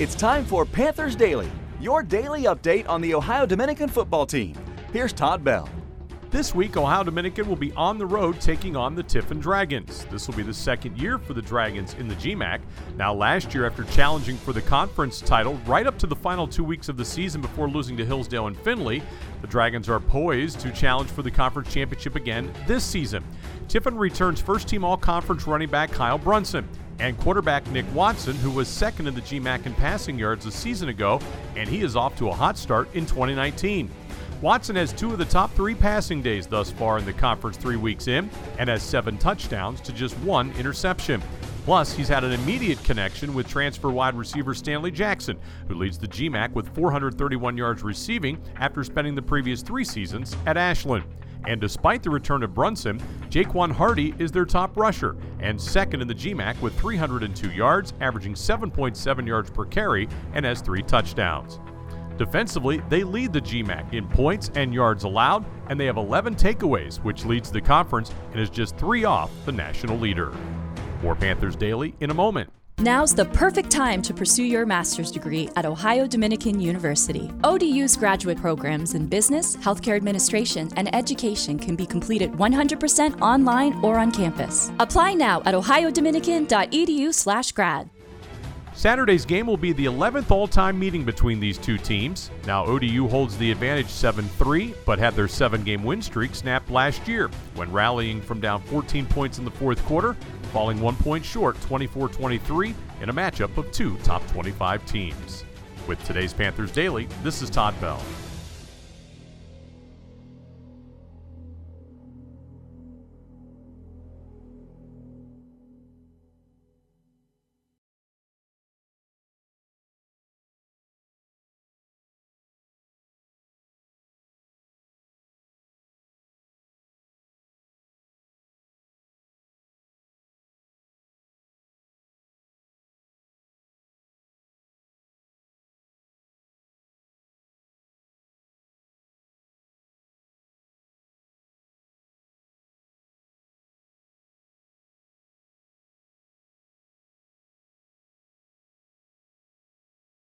It's time for Panthers Daily, your daily update on the Ohio Dominican football team. Here's Todd Bell. This week, Ohio Dominican will be on the road taking on the Tiffin Dragons. This will be the second year for the Dragons in the GMAC. Now, last year, after challenging for the conference title right up to the final 2 weeks of the season before losing to Hillsdale and Findlay, the Dragons are poised to challenge for the conference championship again this season. Tiffin returns first-team all-conference running back Kyle Brunson and quarterback Nick Watson, who was second in the GMAC in passing yards a season ago, and he is off to a hot start in 2019. Watson has 2 of the top 3 passing days thus far in the conference 3 weeks in and has 7 touchdowns to just 1 interception. Plus, he's had an immediate connection with transfer wide receiver Stanley Jackson, who leads the GMAC with 431 yards receiving after spending the previous 3 seasons at Ashland. And despite the return of Brunson, Jaquan Hardy is their top rusher and second in the GMAC with 302 yards, averaging 7.7 yards per carry, and has 3 touchdowns. Defensively, they lead the GMAC in points and yards allowed, and they have 11 takeaways, which leads the conference and is just 3 off the national leader. More Panthers Daily in a moment. Now's the perfect time to pursue your master's degree at Ohio Dominican University. ODU's graduate programs in business, healthcare administration, and education can be completed 100% online or on campus. Apply now at ohiodominican.edu/grad. Saturday's game will be the 11th all-time meeting between these two teams. Now, ODU holds the advantage 7-3, but had their 7-game win streak snapped last year when rallying from down 14 points in the fourth quarter, falling 1 point short, 24-23, in a matchup of 2 top 25 teams. With today's Panthers Daily, this is Todd Bell.